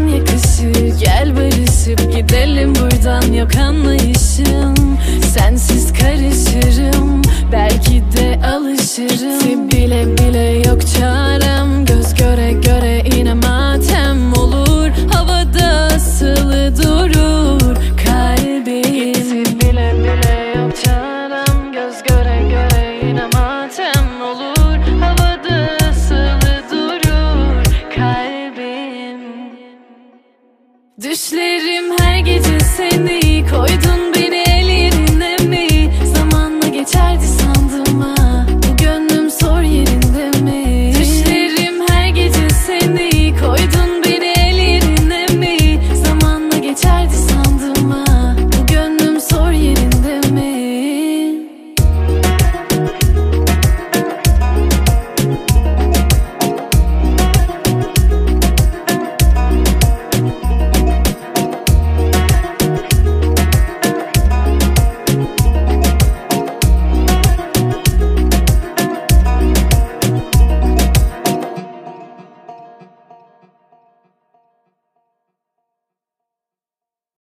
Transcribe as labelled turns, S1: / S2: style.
S1: olsan yakışır. Gel barışıp gidelim buradan, yok anlayışım. Sensiz karışırım, belki de alışırım. Bile bile yok çarem, göz göre göre yine matem olur. Havada asılı durur kalbim. Bile bile yok çarem, göz göre göre yine matem olur. Havada asılı durur kalbim. Düşlerim her gece seni koydun